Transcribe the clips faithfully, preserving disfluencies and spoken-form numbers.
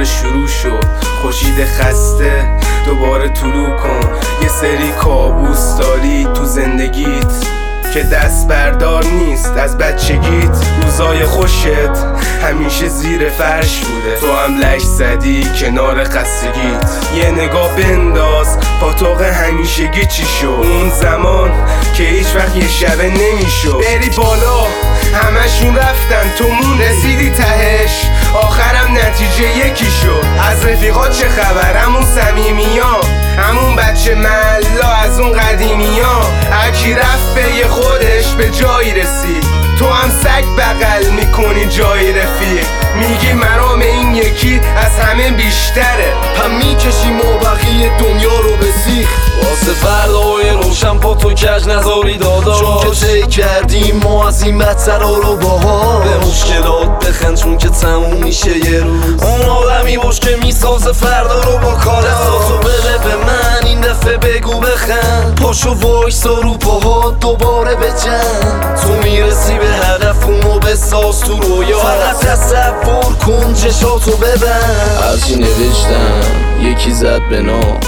شروع شد. خورشید خسته دوباره طلوع کن. یه سری کابوس داری تو زندگیت که دست بردار نیست از بچگیت. روزای خوشت همیشه زیر فرش بوده، تو هم لش زدی کنار خستگیت. یه نگاه بنداز پاتوق همیشگی چی شد. اون زمان که هیچ وقت یه شبه نمیشد. بری بالا همشون رفتن، تو مون رسیدی تهش، آخرم نتیجه یکی شد. از رفیقات چه خبر؟ همون صمیمی‌ها، همون بچه محلا از اون قدیمی‌ها. هرکی رفت به یه خودش به جایی رسید، تو هم سگ بغل میکنی جای رفیق. میگی مرام این یکی از همه بیشتره، هم میکشیم و بقیه دنیا رو به سیخ. واسه فردای روشن پا تو کج نذاری داداش، چون که طی کردیم ما از این بدترا رو باهاش. به مشکلات بخند چون که تموم میشه یه روز. اون آدمی باش که میسازه فردا رو با کار. دستاتو بده به من این دفعه بگو بخند، پاشو وایسا رو پاهات دوباره بجن. تو میرسی به هدف اونو بساز تو رویا، فقط تصور کن چشاتو ببند. هرچی نوشتم یکی زد به نام،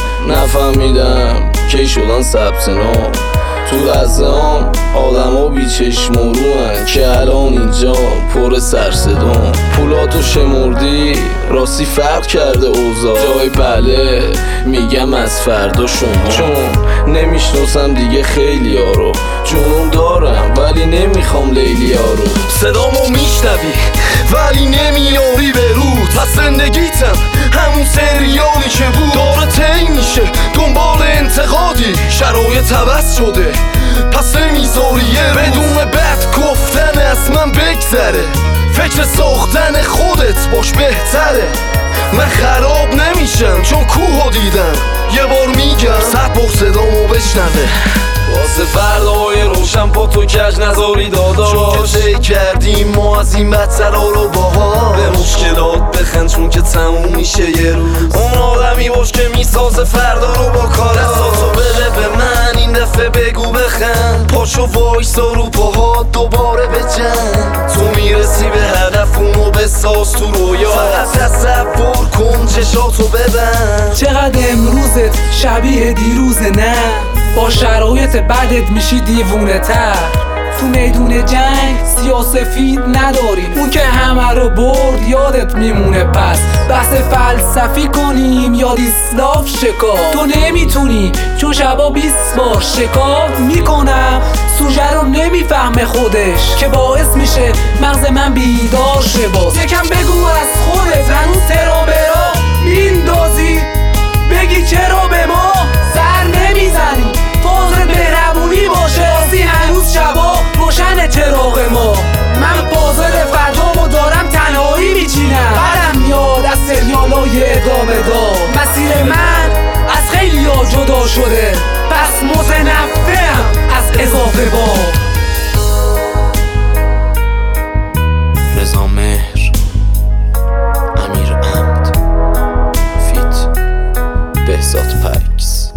نفهمیدم کی شدن ثبت نام. تو لحظه هم آدم ها بی چشم و روان که الان اینجا پر سرصدام. پولاتو شمردی راستی فرق کرده اوضاع، جای بله میگم از فردا شما. چون نمیشناسم دیگه خیلی ها رو، جنون دارم ولی نمیخوام لیلی ها رو. صدامو میشنوی ولی نمیاری به رود. پس زندگیتم همون سریالی که بود، داره طی میشه دنبال انتقادی. شرایط عوض شده پس نمیذاری یه بدون بد گفتن از من بگذره. فکر ساختن خودت باش بهتره. من خراب نمیشم چون کوهو دیدم، یه بار میگم صد بار صدامو بشنوه. واسه فردای روشن پا تو کج نذاری داداش، چون که طی کردیم ما از این بدترا رو باهاش. به مشکلات بخند چون که تموم میشه یه روز. اون آدمی باش که میسازه فردا رو با کار. دستاتو بده به من این دفعه بگو بخند، پاشو وایسا رو پاهات دوباره بجن. تو میرسی به هدف اونو بساز تو رویا، فقط تصور کن چشاتو ببند. چقدر امروزت شبیه دیروزه، نه با شرایط بعدت میشی دیوونه تر. تو میدون جنگ سیاسفید نداریم، اون که همه رو برد یادت میمونه. پس بحث فلسفی کنیم یا دیسلاف شکار. تو نمیتونی چون شبا بیست بار شکار میکنم. سوژه رو نمیفهمه خودش که باعث میشه مغز من بیدار شه. باز یکم بگو از خودت، هنوز ترا برا میندازی بگی چرا به ما سر نمیزنی. فازت مهربونی باشه، راستی هنوز شبا روشن چراغ ما. من پازل فردامو دارم تنهایی میچینم، برم میاد از سریالای ادامه دار. مسیر من از خیلی ها جدا شده، پس متنفرم از اضافه بار. رضا مهر، امیر عمد، فیت بهزاد پکس.